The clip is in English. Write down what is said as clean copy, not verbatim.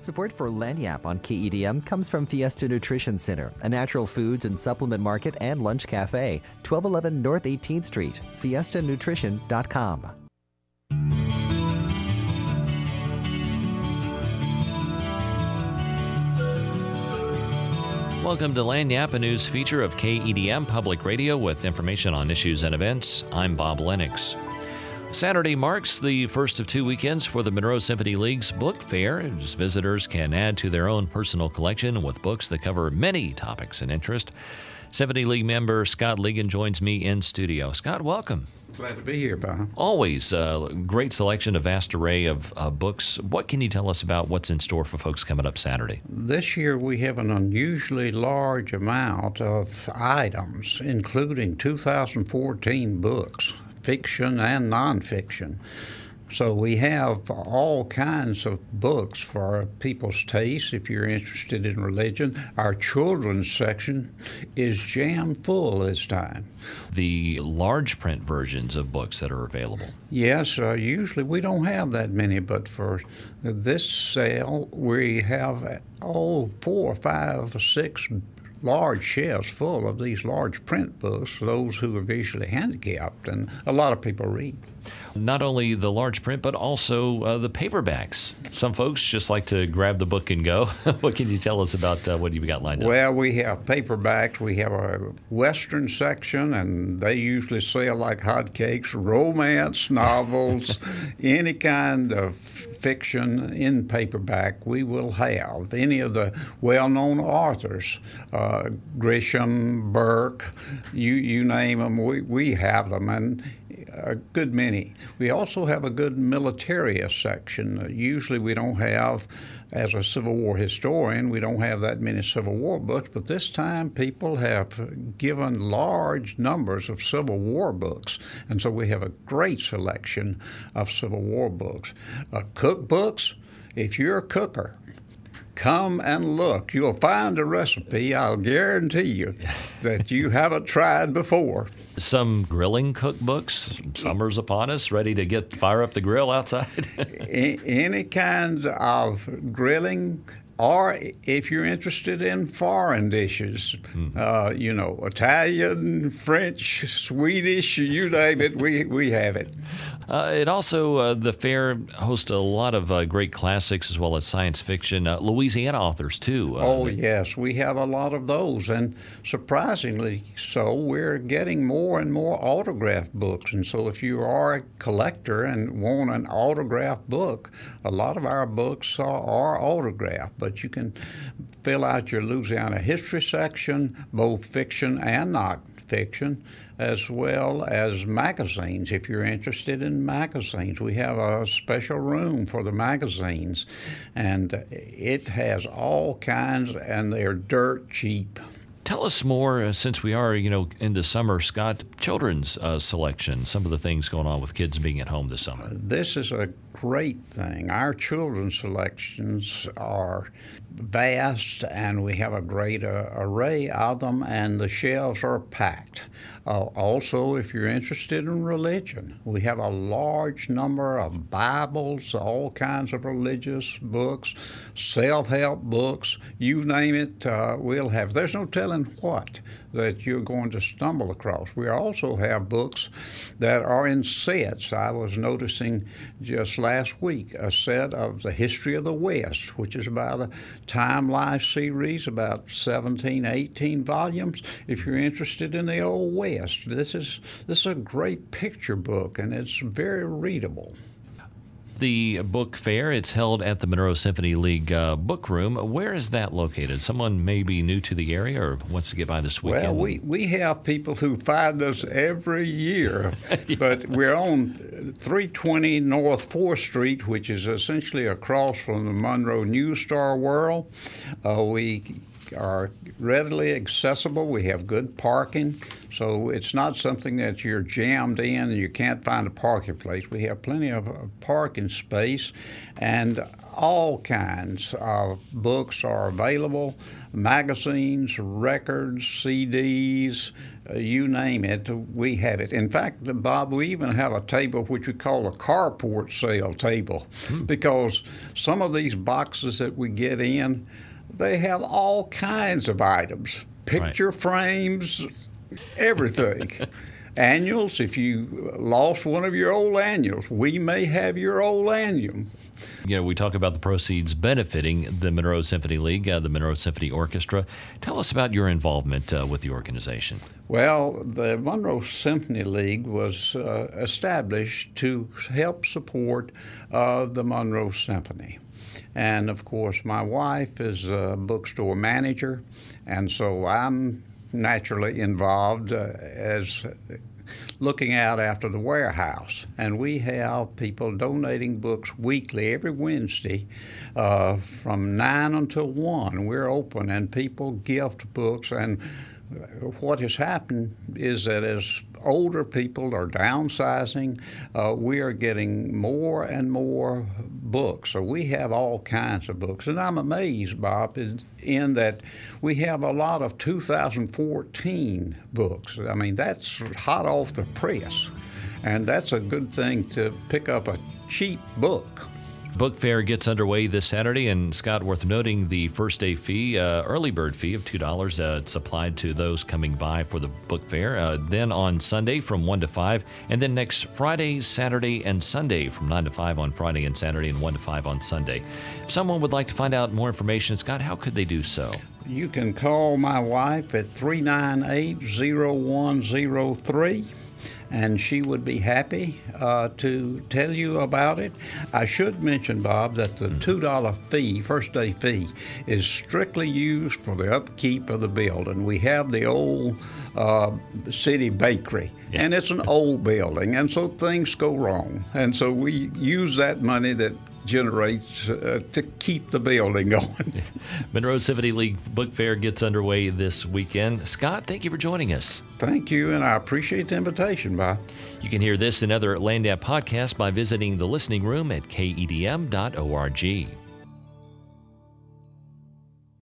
Support for Lagniappe on KEDM comes from Fiesta Nutrition Center, a natural foods and supplement market and lunch cafe, 1211 North 18th Street, fiestanutrition.com. Welcome to Lagniappe, a news feature of KEDM Public Radio with information on issues and events. I'm Bob Lennox. Saturday marks the first of 2 weekends for the Monroe Symphony League's book fair, as visitors can add to their own personal collection with books that cover many topics and interest. Symphony League member Scott Ligon joins me in studio. Scott, welcome. Glad to be here, Bob. Always a great selection, a vast array of books. What can you tell us about what's in store for folks coming up Saturday? This year we have an unusually large amount of items, including 2014 books, fiction and nonfiction. So we have all kinds of books for people's taste if you're interested in religion. Our children's section is jam full this time. The large print versions of books that are available. Yes, usually we don't have that many, but for this sale we have 4, 5, 6 large shelves full of these large print books for those who are visually handicapped, and a lot of people read. Not only the large print, but also the paperbacks. Some folks just like to grab the book and go. What can you tell us about what you've got lined up? Well, we have paperbacks. We have a Western section, and they usually sell like hotcakes. Romance novels, any kind of fiction in paperback we will have. Any of the well-known authors, Grisham, Burke, you name them, we have them, and a good many. We also have a good militaria section. Usually we don't have, as a Civil War historian, we don't have that many Civil War books, but this time people have given large numbers of Civil War books, and so we have a great selection of Civil War books. Cookbooks, if you're a cooker, come and look. You'll find a recipe, I'll guarantee you, that you haven't tried before. Some grilling cookbooks. Summer's upon us, ready to fire up the grill outside. Any kind of grilling, or if you're interested in foreign dishes, Italian, French, Swedish, you name it, we have it. It also, the fair hosts a lot of great classics as well as science fiction, Louisiana authors too. Yes, we have a lot of those, and surprisingly so, we're getting more and more autographed books. And so if you are a collector and want an autographed book, a lot of our books are autographed, but you can fill out your Louisiana history section, both fiction and nonfiction, as well as magazines. If you're interested in magazines, we have a special room for the magazines, and it has all kinds, and they're dirt cheap. Tell us more, since we are, into summer, Scott, children's selection, some of the things going on with kids being at home this summer. This is a great thing. Our children's selections are vast, and we have a great array of them, and the shelves are packed. Also, if you're interested in religion, we have a large number of Bibles, all kinds of religious books, self-help books, you name it, we'll have. There's no telling what that you're going to stumble across. We also have books that are in sets. I was noticing just last week a set of the History of the West, which is about a Time Life series, about 17, 18 volumes. If you're interested in the Old West, this is a great picture book, and it's very readable. The book fair, it's held at the Monroe Symphony League book room. Where is that located? Someone may be new to the area or wants to get by this weekend. Well, we have people who find us every year, but we're on 320 North 4th Street, which is essentially across from the Monroe News Star World. We are readily accessible. We have good parking, so it's not something that you're jammed in and you can't find a parking place. We have plenty of parking space, and all kinds of books are available, magazines, records, CDs, you name it, we have it. In fact, Bob, we even have a table which we call a carport sale table, because some of these boxes that we get in, they have all kinds of items, picture frames, everything. Annuals, if you lost one of your old annuals, we may have your old annual. You know, we talk about the proceeds benefiting the Monroe Symphony League, the Monroe Symphony Orchestra. Tell us about your involvement with the organization. Well, the Monroe Symphony League was established to help support the Monroe Symphony. And, of course, my wife is a bookstore manager, and so I'm naturally involved as looking out after the warehouse. And we have people donating books weekly, every Wednesday, from 9 until 1. We're open, and people gift books. And what has happened is that as older people are downsizing, we are getting more and more books. So we have all kinds of books. And I'm amazed, Bob, in that we have a lot of 2014 books. I mean, that's hot off the press. And that's a good thing to pick up a cheap book. Book fair gets underway this Saturday, and Scott, worth noting the first day fee, early bird fee of $2. It's applied to those coming by for the book fair. Then on Sunday from 1 to 5, and then next Friday, Saturday, and Sunday from 9 to 5 on Friday and Saturday, and 1 to 5 on Sunday. If someone would like to find out more information, Scott, how could they do so? You can call my wife at 398-0103. And she would be happy to tell you about it. I should mention, Bob, that the $2 fee, first day fee, is strictly used for the upkeep of the building. We have the old city bakery, and it's an old building, and so things go wrong. And so we use that money that generates to keep the building going. Monroe Symphony League Book Fair gets underway this weekend. Scott, thank you for joining us. Thank you, and I appreciate the invitation, Bob. You can hear this and other Landapp podcasts by visiting the listening room at kedm.org.